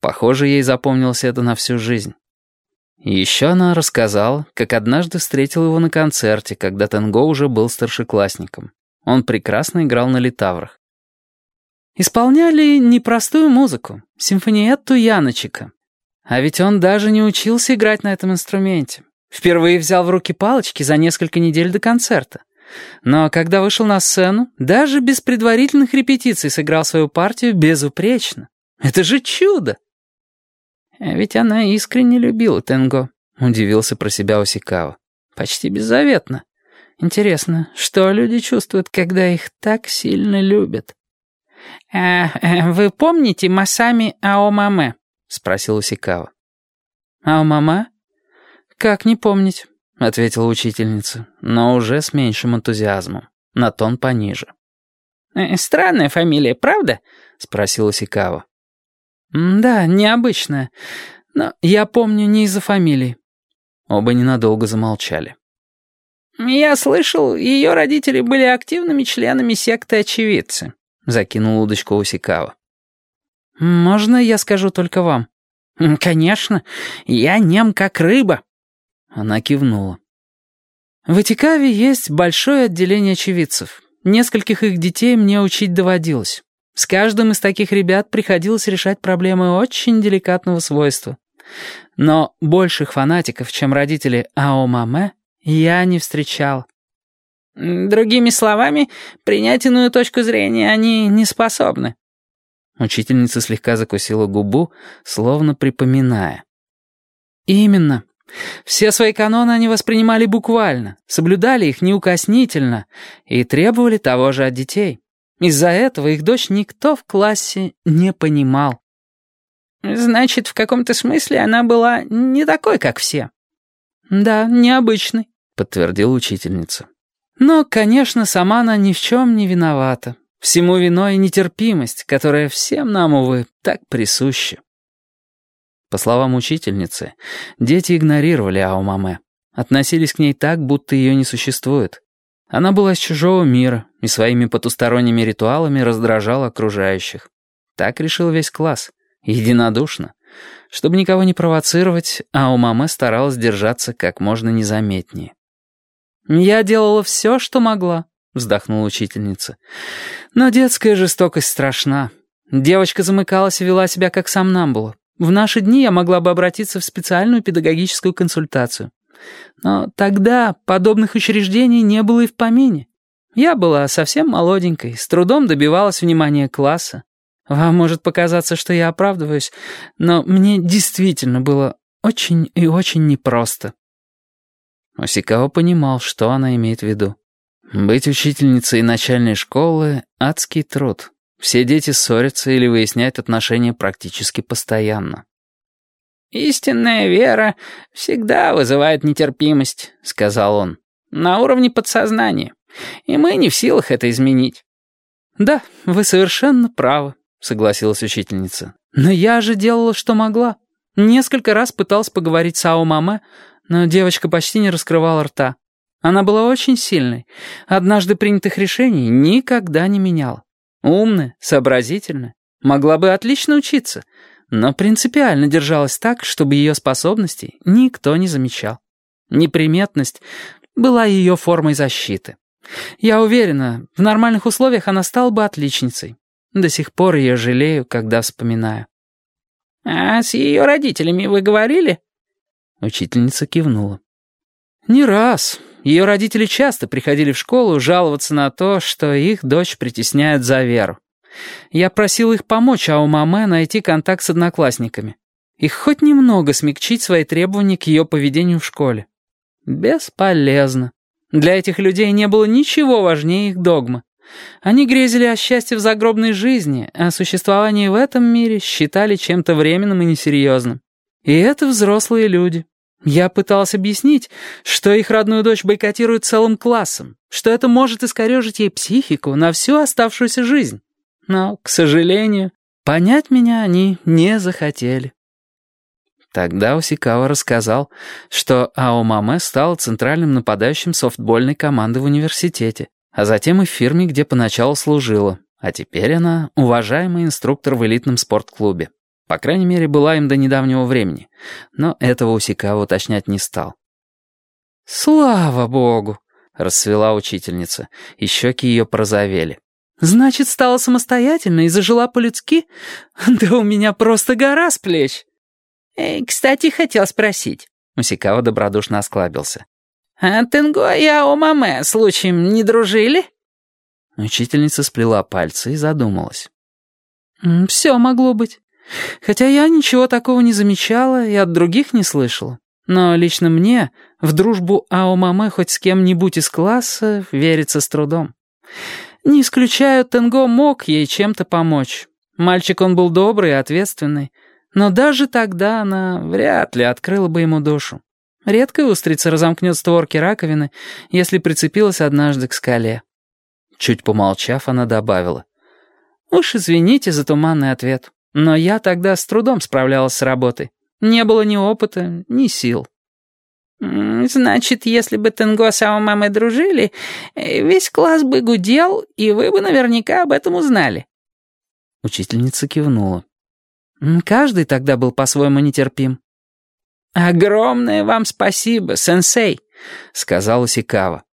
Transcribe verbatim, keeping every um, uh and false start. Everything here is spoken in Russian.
Похоже, ей запомнилось это на всю жизнь. И еще она рассказала, как однажды встретила его на концерте, когда Тенго уже был старшеклассником. Он прекрасно играл на литаврах. Исполняли непростую музыку, симфониетту Яночика. А ведь он даже не учился играть на этом инструменте. Впервые взял в руки палочки за несколько недель до концерта. Но когда вышел на сцену, даже без предварительных репетиций сыграл свою партию безупречно. Это же чудо! А ведь она искренне любила Тенго, удивился про себя Осикава. Почти беззаветно. Интересно, что люди чувствуют, когда их так сильно любят? «А, вы помните Масами Аомаме?» — спросил Осикава. «Аомаме? Как не помнить?» — ответила учительница, но уже с меньшим энтузиазмом, на тон пониже. «Странная фамилия, правда?» — спросил Осикава. «Да, необычная, но я помню не из-за фамилии». Оба ненадолго замолчали. «Я слышал, ее родители были активными членами секты очевидцы», — закинул удочку Осикава. «Можно я скажу только вам?» «Конечно, я нем как рыба». Она кивнула. В Итикаве есть большое отделение очевидцев. Нескольких их детей мне учить доводилось. С каждым из таких ребят приходилось решать проблемы очень деликатного свойства. Но больших фанатиков, чем родители Аомаме, я не встречал. Другими словами, принять иную точку зрения они не способны. Учительница слегка закусила губу, словно припоминая. Именно. Все свои каноны они воспринимали буквально, соблюдали их неукоснительно и требовали того же от детей. Из-за этого их дочь никто в классе не понимал. Значит, в каком-то смысле она была не такой, как все. Да, необычной, подтвердила учительница. Но, конечно, сама она ни в чем не виновата. Всему виной нетерпимость, которая всем нам, увы, так присуща. По словам учительницы, дети игнорировали Аомаме, относились к ней так, будто ее не существует. Она была из чужого мира и своими потусторонними ритуалами раздражала окружающих. Так решил весь класс, единодушно. Чтобы никого не провоцировать, Аомаме старалась держаться как можно незаметнее. «Я делала все, что могла», — вздохнула учительница. «Но детская жестокость страшна. Девочка замыкалась и вела себя как сомнамбула. В наши дни я могла бы обратиться в специальную педагогическую консультацию. Но тогда подобных учреждений не было и в помине. Я была совсем молоденькой, с трудом добивалась внимания класса. Вам может показаться, что я оправдываюсь, но мне действительно было очень и очень непросто». Осикава понимал, что она имеет в виду. Быть учительницей начальной школы — адский труд. Все дети ссорятся или выясняют отношения практически постоянно. «Истинная вера всегда вызывает нетерпимость», — сказал он, — «на уровне подсознания, и мы не в силах это изменить». «Да, вы совершенно правы», — согласилась учительница. «Но я же делала, что могла. Несколько раз пыталась поговорить с Аомаме, но девочка почти не раскрывала рта. Она была очень сильной. Однажды принятых решений никогда не меняла. Умная, сообразительная, могла бы отлично учиться, но принципиально держалась так, чтобы ее способностей никто не замечал. Неприметность была ее формой защиты. Я уверена, в нормальных условиях она стала бы отличницей. До сих пор ее жалею, когда вспоминаю». «А с ее родителями вы говорили?» Учительница кивнула. «Не раз. Ее родители часто приходили в школу жаловаться на то, что их дочь притесняют за веру. Я просил их помочь Аомаме найти контакт с одноклассниками. И хоть немного смягчить свои требования к ее поведению в школе. Бесполезно. Для этих людей не было ничего важнее их догмы. Они грезили о счастье в загробной жизни, а существование в этом мире считали чем-то временным и несерьезным. И это взрослые люди. Я пыталась объяснить, что их родную дочь бойкотируют целым классом, что это может искорежить ей психику на всю оставшуюся жизнь. Но, к сожалению, понять меня они не захотели». Тогда Осикава рассказал, что Аомаме стала центральным нападающим софтбольной команды в университете, а затем и в фирме, где поначалу служила, а теперь она уважаемый инструктор в элитном спортклубе. По крайней мере, была им до недавнего времени. Но этого Усикава уточнять не стал. «Слава богу!» — расцвела учительница, и щеки ее порозовели. «Значит, стала самостоятельной и зажила по-людски? Да у меня просто гора с плеч!» «Эй, кстати, хотел спросить». Усикава добродушно осклабился. «А Тенго и Аомаме случаем не дружили?» Учительница сплела пальцы и задумалась. «Все могло быть. Хотя я ничего такого не замечала и от других не слышала. Но лично мне в дружбу Аомаме хоть с кем-нибудь из класса верится с трудом. Не исключаю, Тенго мог ей чем-то помочь. Мальчик он был добрый и ответственный. Но даже тогда она вряд ли открыла бы ему душу. Редкая устрица разомкнет створки раковины, если прицепилась однажды к скале». Чуть помолчав, она добавила. «Уж извините за туманный ответ, но я тогда с трудом справлялась с работой. Не было ни опыта, ни сил». «Значит, если бы Тенго с Аомамой дружили, весь класс бы гудел, и вы бы наверняка об этом узнали». Учительница кивнула. «Каждый тогда был по-своему нетерпим». «Огромное вам спасибо, сенсей», — сказал Усикава.